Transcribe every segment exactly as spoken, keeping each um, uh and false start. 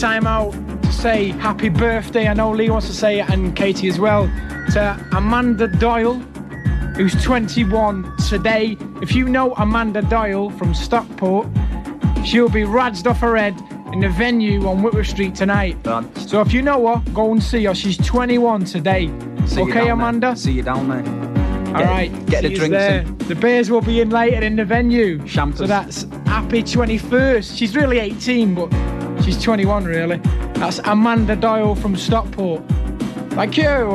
time out to say happy birthday. I know Lee wants to say it, and Katie as well, to Amanda Doyle, who's twenty-one today. If you know Amanda Doyle from Stockport, she'll be razzed off her head in the venue on Whitworth Street tonight. Done. So if you know her, go and see her. She's twenty-one today. See okay, you Amanda? There. See you down there. All get, right. Get the drinks there. in. The beers will be in later in the venue. Shampers. So that's happy twenty-first. She's really eighteen, but she's twenty-one, really. That's Amanda Doyle from Stockport. Thank you.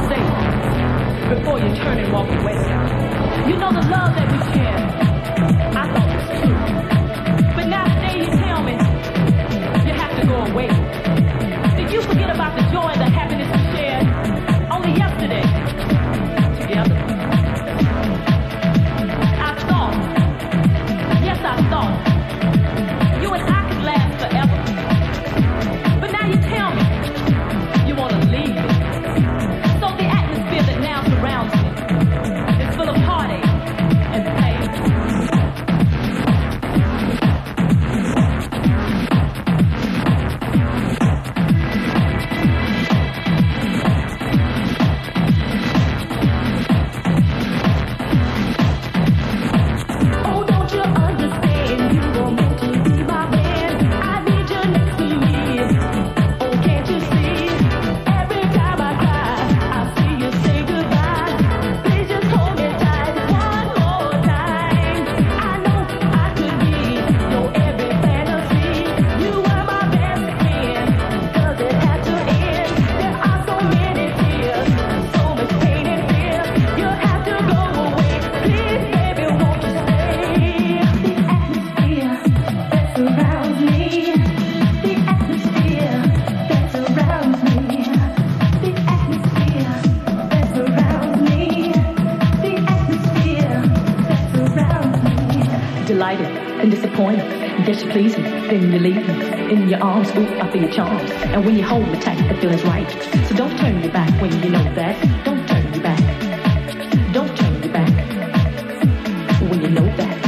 say before you turn and walk away? You know the love that we share, I thought was true. But now today you tell me you have to go away. Did you forget about the joy and the happiness we shared only yesterday together? I thought, yes I thought, you and I could last forever. But now you tell me you want to leave me. So the atmosphere that now surrounds me is full of heartache and pain. Please me, then you leave me in your arms. Ooh, I feel your charms, and when you hold me tight, the feeling's right. So don't turn me back when you know that. Don't turn me back. Don't turn me back when you know that.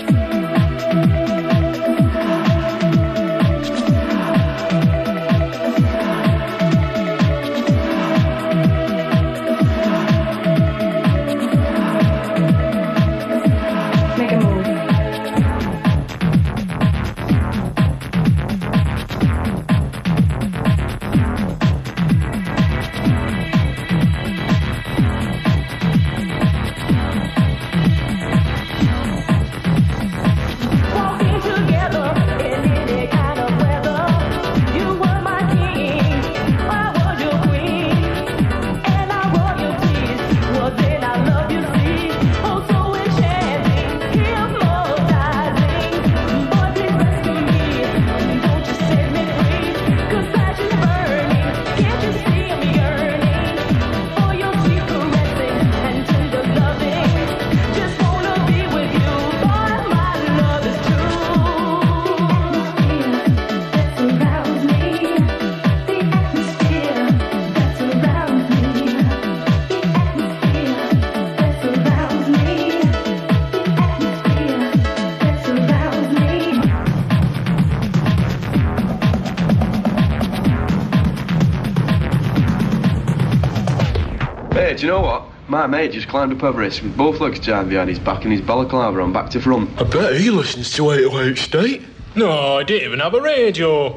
Hey, do you know what? My mate just climbed up Everest with both legs tied behind his back and his balaclava on back to front. I bet he listens to eight oh eight State. No, I didn't even have a radio.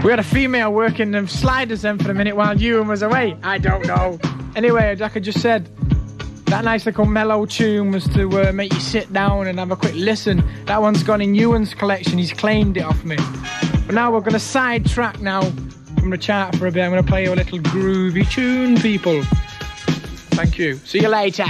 We had a female working the sliders then for a minute while Ewan was away. I don't know. Anyway, like I just said, that nice little mellow tune was to uh, make you sit down and have a quick listen. That one's gone in Ewan's collection. He's claimed it off me. But now we're going to sidetrack now from the chart for a bit. I'm going to play you a little groovy tune, people. Thank you. See you later.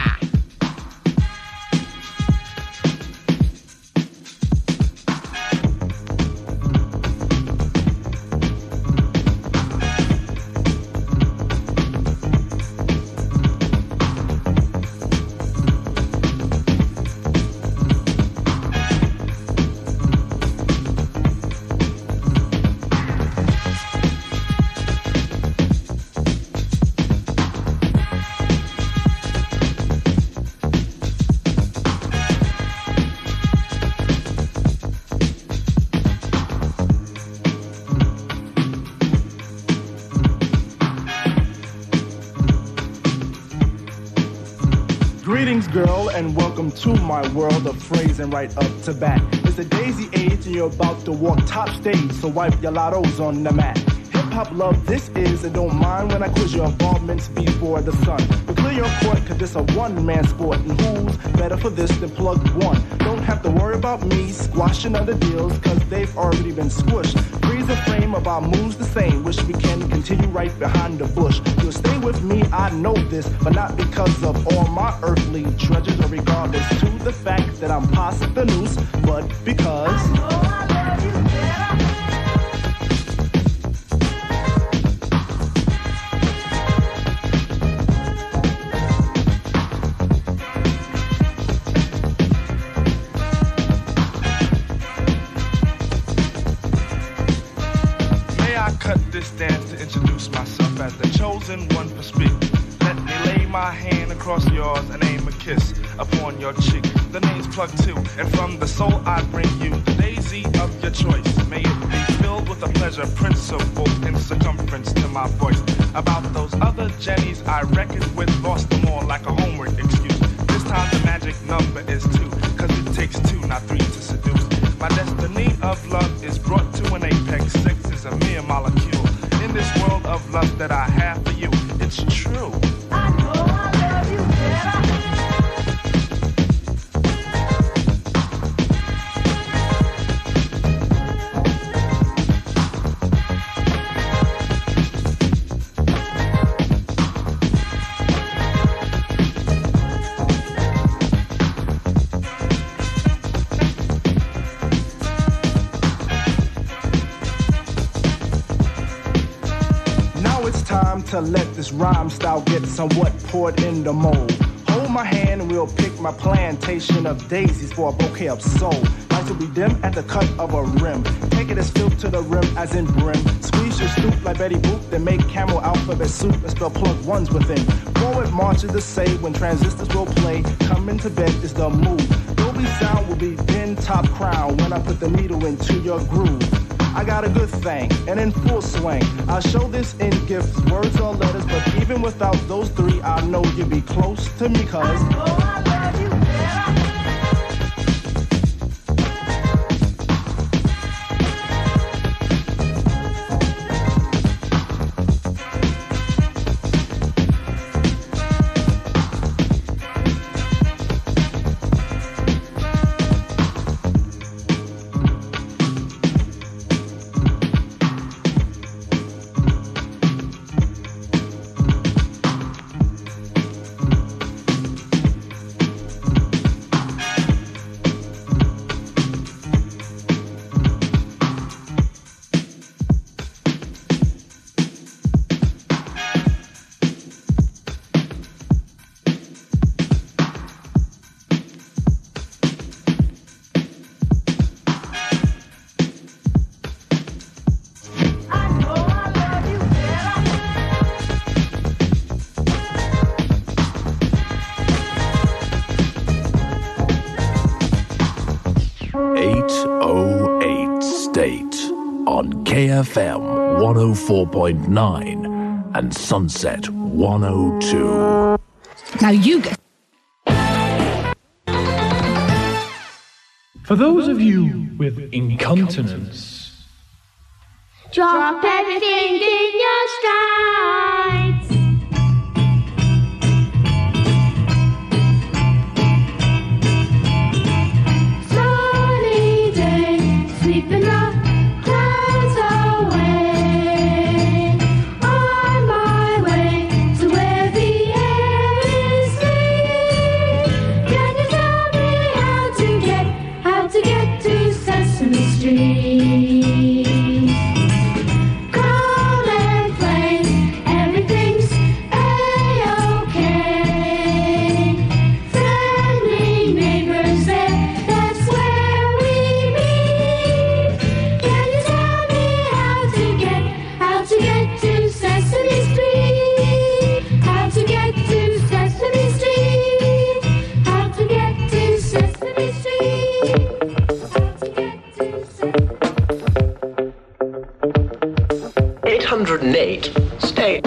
Greetings, girl, and welcome to my world of phrasing right up to bat. It's the daisy age, and you're about to walk top stage, so wipe your lottos on the mat. Hip-hop love this is, and don't mind when I quiz your involvements before the sun. But clear your court, cause it's a one-man sport, and who's better for this than plug one? Don't have to worry about me squashing other deals, cause they've already been squished. Freeze the frame of our moves the same, wish we can continue right behind the bush. You'll stay with me, I know this, but not because of all my earthly treasures, or regardless to the fact that I'm past the noose, but because I know I love you better. This dance to introduce myself as the chosen one for speak. Let me lay my hand across yours and aim a kiss upon your cheek. The name's Plug Two, and from the soul I bring you the daisy of your choice. May it be filled with a pleasure principle in circumference to my voice. About those other Jennies I reckoned with, lost them all like a homework excuse. This time the magic number is two, cause it takes two, not three to seduce. My destiny of love is brought to an apex. Sex is a mere molecule. In this world of love that I have for you, it's true. I know I love you better. To let this rhyme style get somewhat poured in the mold. Hold my hand and we'll pick my plantation of daisies for a bouquet of soul. Lights will be dim at the cut of a rim. Take it as filled to the rim as in brim. Squeeze your stoop like Betty Boop, then make camel alphabet soup and spell plug ones within. Forward march is the say when transistors will play. Coming to bed is the move. Dolby sound will be then top crown when I put the needle into your groove. I got a good thing, and in full swing. I'll show this in gifts, words or letters, but even without those three, I know you'll be close to me, cause I know I love you better. K F M one oh four point nine and Sunset one oh two. Now you go. For those of you with incontinence, Drop everything in your strides. Sunny day, sweeping the clouds away. On my way to where the air is clear. Can you tell me how to get, how to get to Sesame Street? eight hundred eight, stay.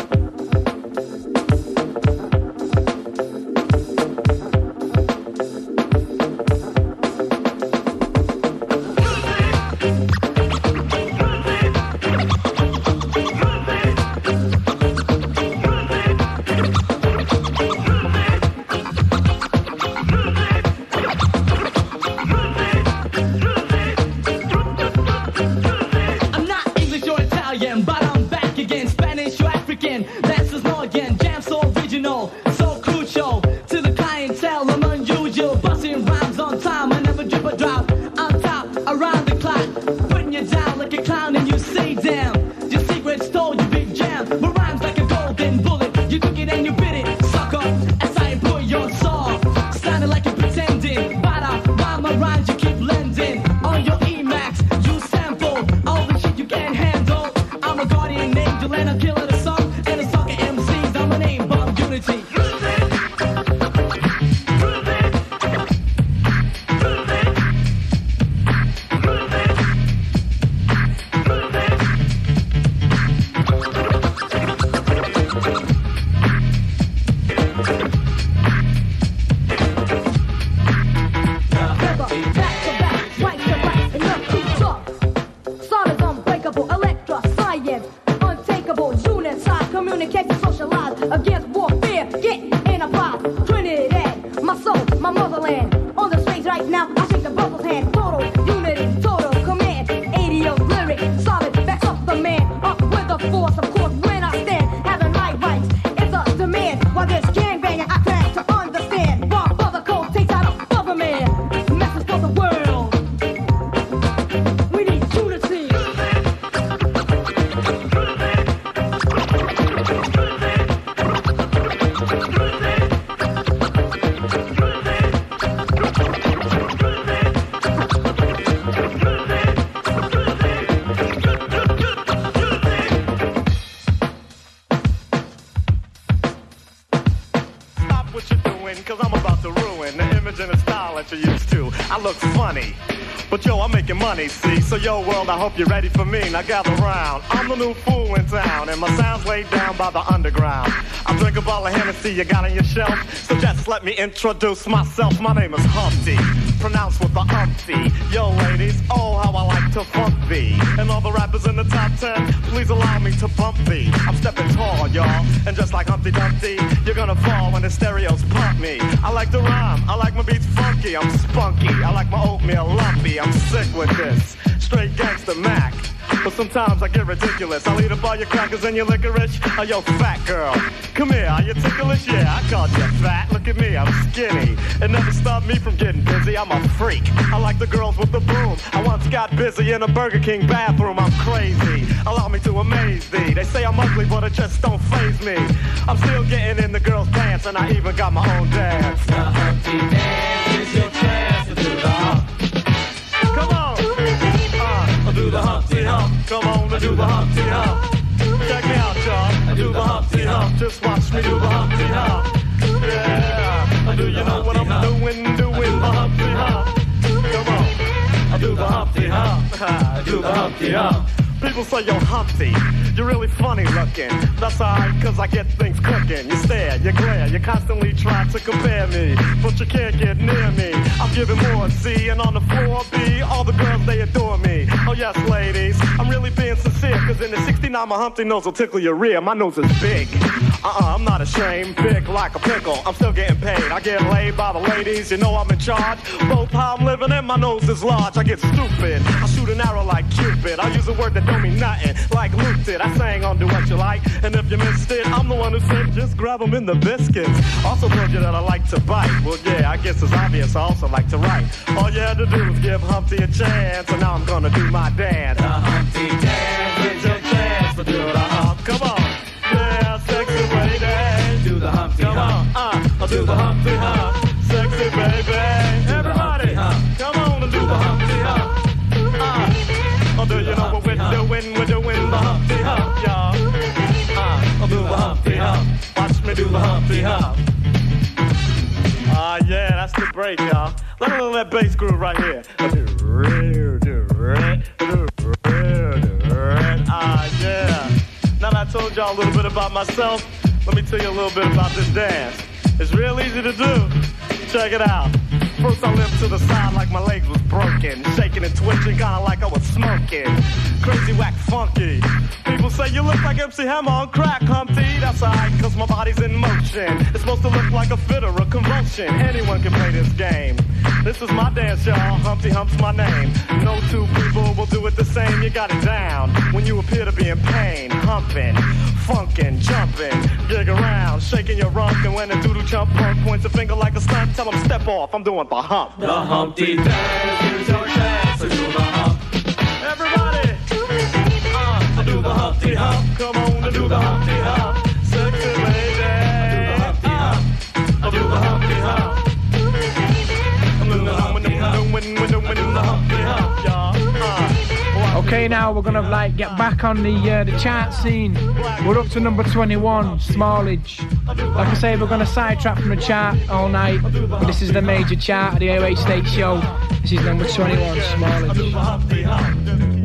Money, see, so yo world, I hope you're ready for me. Now gather round. I'm the new fool in town, and my sound's laid down by the underground. I drink a bottle of Hennessy you got on your shelf, so just let me introduce myself. My name is Humpty, pronounced with the umpty. Yo ladies, oh how I like to funk thee. And all the rappers in the top ten, please allow me to bump thee. I'm stepping tall, y'all, and just like Humpty Dumpty, you're gonna fall when the stereos pump me. I like to rhyme, I like my beats funky, I'm spunky. I like my oatmeal lumpy, I'm sick with this. Straight gangster Mac. But sometimes I get ridiculous. I'll eat up all your crackers and your licorice. Oh, yo, fat girl, come here, are you ticklish? Yeah, I called you fat. Look at me, I'm skinny. It never stopped me from getting busy. I'm a freak. I like the girls with the boom. I once got busy in a Burger King bathroom. I'm crazy. Allow me to amaze thee. They say I'm ugly, but it just don't faze me. I'm still getting in the girls' pants, and I even got my own dance. The Humpty Dance is your chance to do the hump. Come on. Uh, do the Humpty Hump. Come on and do the Humpty Hump. Check me out, y'all. I do the Humpty Hump. Just watch me do the Humpty Hump. Yeah. Do you know what I'm doing? Doing the Humpty Hump. Come on. I do the Humpty Hump. I do the Humpty Hump. People say, yo, Humpty, you're really funny looking. That's alright, cause I get things cooking. You stare, you glare, you constantly try to compare me, but you can't get near me. I'm giving more C, and on the floor B, all the girls, they adore me. Oh yes, ladies, I'm really being sincere, cause it now my Humpty nose will tickle your rear. My nose is big. Uh-uh, I'm not ashamed. Big like a pickle. I'm still getting paid. I get laid by the ladies. You know I'm in charge. Both how I'm living and my nose is large. I get stupid. I shoot an arrow like Cupid. I use a word that don't mean nothing. Like Luke did. I sang on Do What You Like. And if you missed it, I'm the one who said just grab them in the biscuits. Also told you that I like to bite. Well, yeah, I guess it's obvious. I also like to write. All you had to do was give Humpty a chance. And now I'm gonna do my dance. The Humpty dance. Get your chance to do the hump. Come on. Yeah, sexy lady. Do the Humpty Come hump. on. Uh, I'll do the Humpty hump. Sexy baby. Everybody. Come on and do the Humpty hump. Uh, oh, do you know what we're doing? We're doing the Humpty hump, y'all. Uh, I'll do the Humpty hump. Watch me do the Humpty hump. Ah, uh, yeah, that's the break, y'all. Let me know that bass groove right here. Ah, uh, yeah. Now that I told y'all a little bit about myself, let me tell you a little bit about this dance. It's real easy to do. Check it out. First I limped to the side like my legs was broken. Shaking and twitching, kinda like I was smoking. Crazy, whack, funky. People say you look like M C Hammer on crack, Humpty. That's alright, cause my body's in motion. It's supposed to look like a fit or a convulsion. Anyone can play this game. This is my dance, y'all. Humpty Hump's my name. No two people will do it the same. You got it down when you appear to be in pain. Humping, funkin', jumping, gig around, shaking your rump. And when a doodle chump punk points a finger like a stunt, tell him step off. I'm doing the hump. The Humpty dance, here's your chance to do the hump. Everybody, uh, I do the Humpty hump. Come on and do the Humpty hump. Sexy lady, I do the Humpty hump. I do the Humpty hump. Okay, now we're gonna like get back on the uh, the chart scene. We're up to number twenty-one, Smallage. Like I say, we're gonna sidetrack from the chart all night. But this is the major chart of the A O H State Show. This is number twenty-one, Smallage.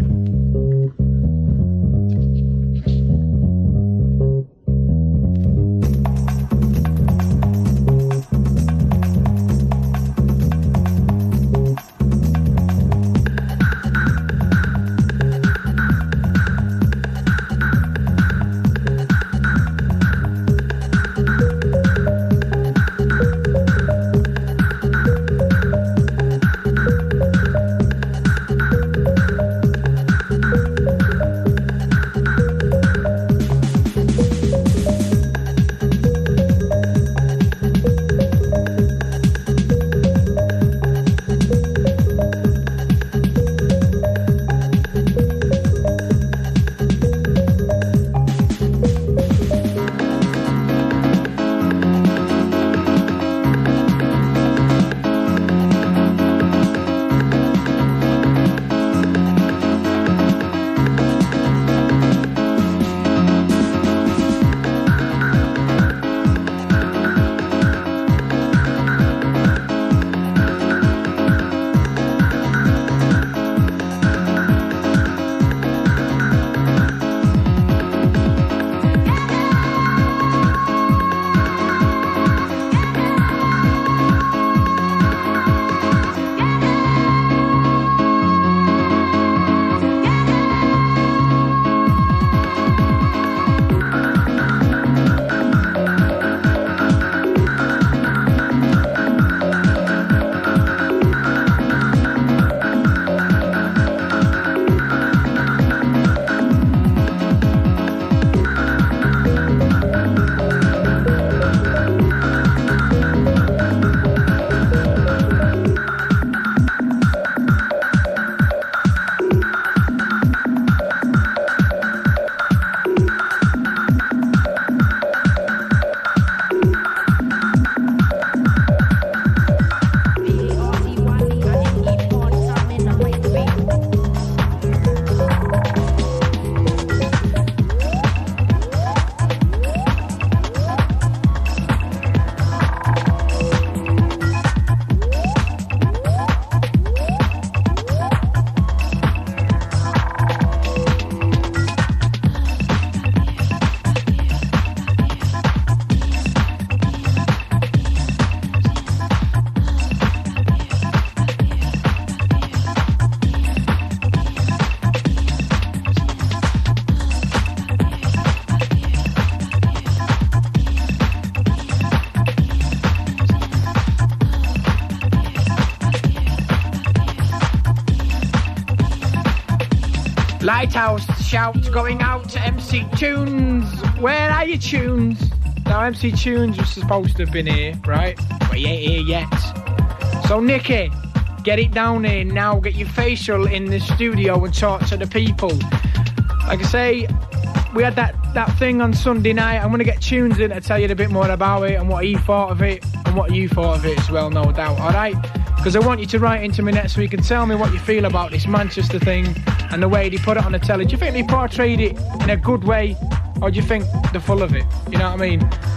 toast shout going out to M C Tunes. Where are your tunes? Now M C Tunes was supposed to have been here, right? But he ain't here yet. So Nicky, get it down here now. Get your facial in the studio and talk to the people. Like I say, we had that, that thing on Sunday night. I'm going to get Tunes in to tell you a bit more about it and what he thought of it and what you thought of it as well, no doubt, alright? Because I want you to write into me next week and tell me what you feel about this Manchester thing and the way they put it on the telly. Do you think they portrayed it in a good way, or do you think they're full of it? You know what I mean?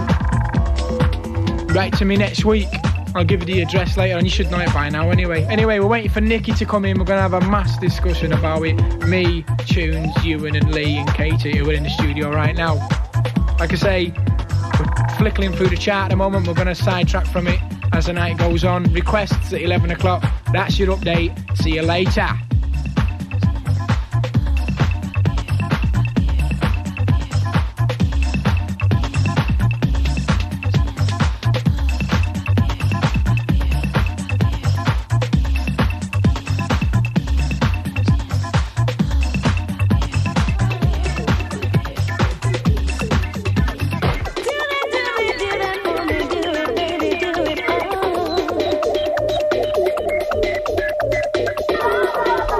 Write to me next week. I'll give you the address later, and you should know it by now anyway. Anyway, we're waiting for Nicky to come in. We're going to have a mass discussion about it. Me, Tunes, Ewan and Lee and Katie, who are in the studio right now. Like I say, we're flickering through the chart at the moment. We're going to sidetrack from it as the night goes on. Requests at eleven o'clock. That's your update. See you later. Oh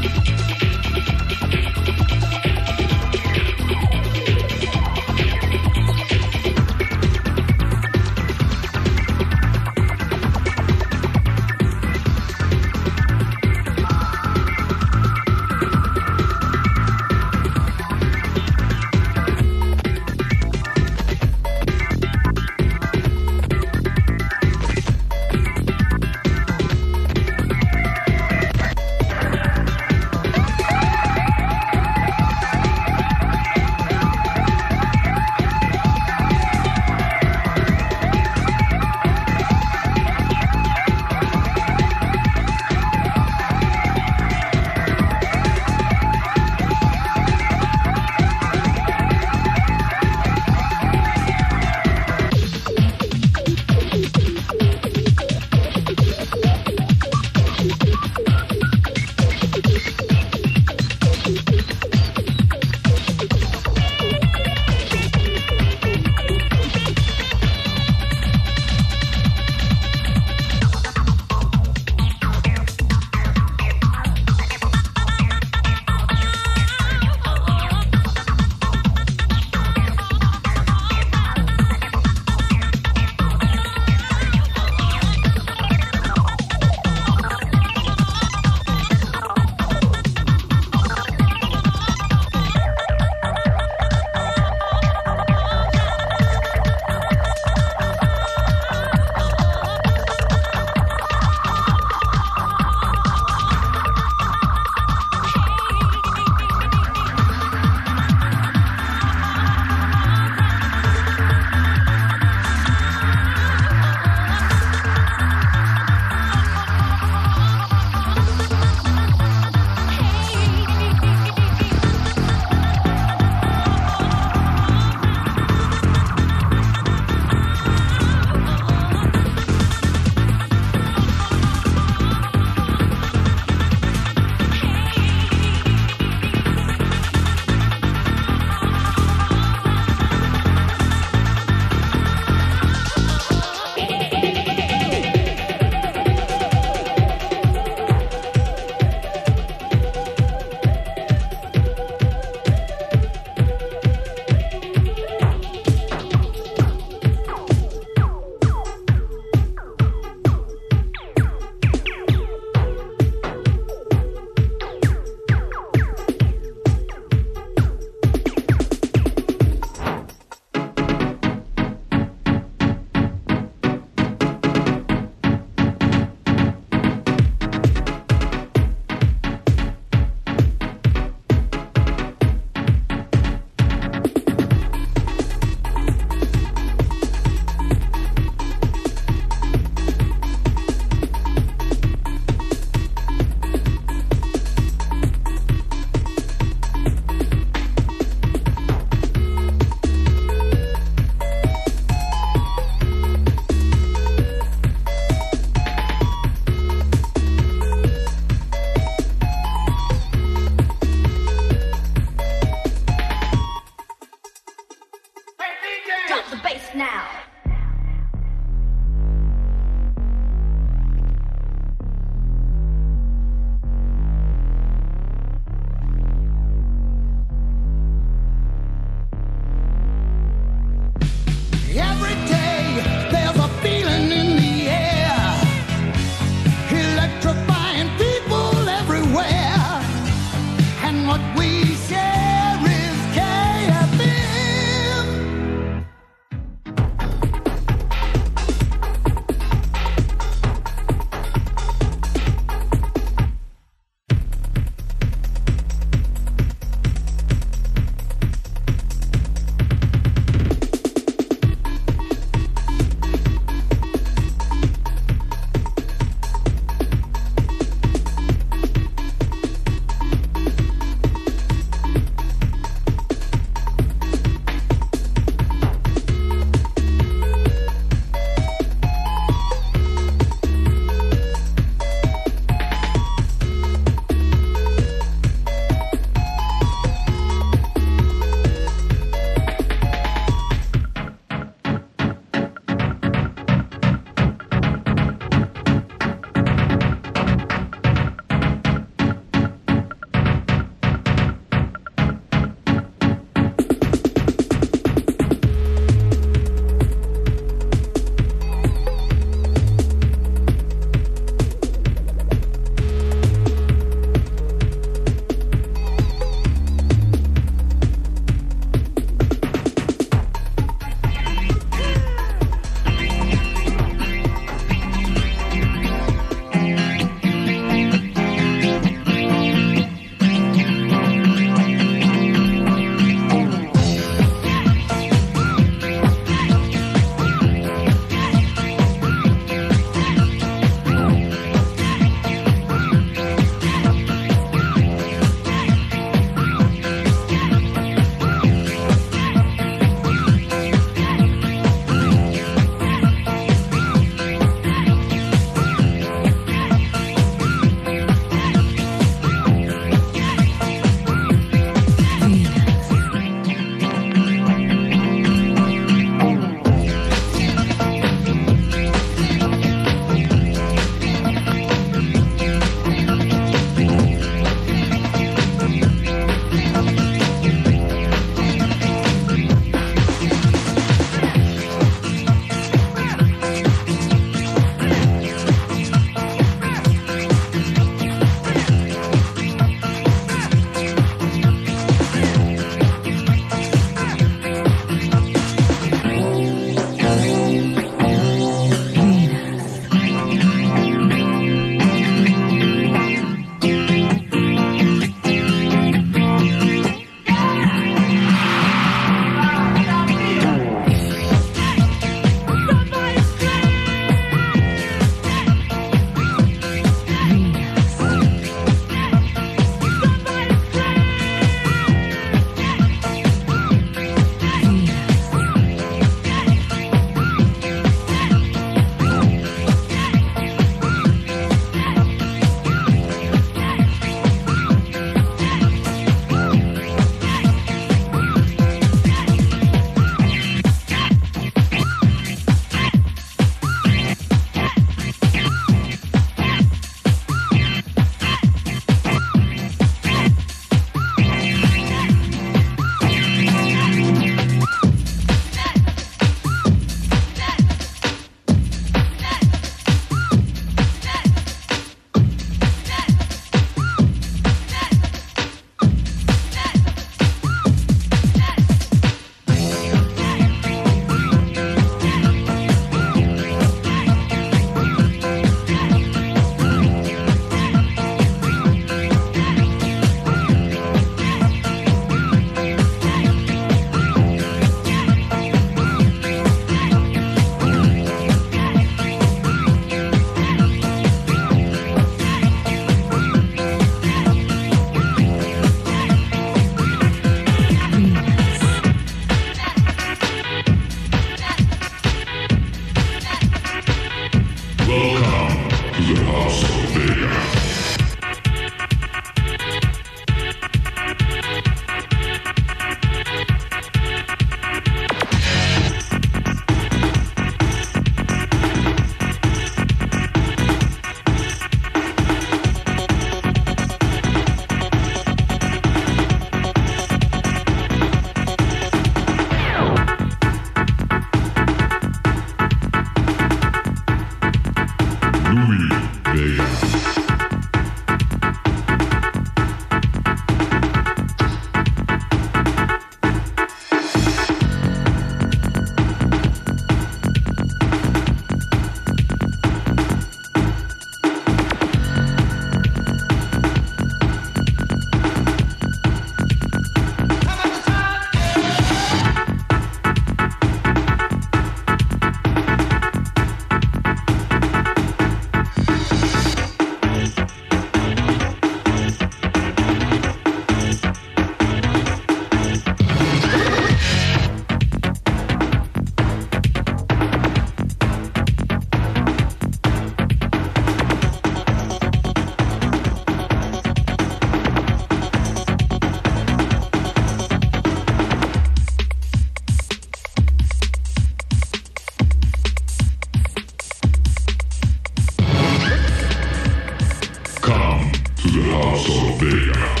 House of Vega.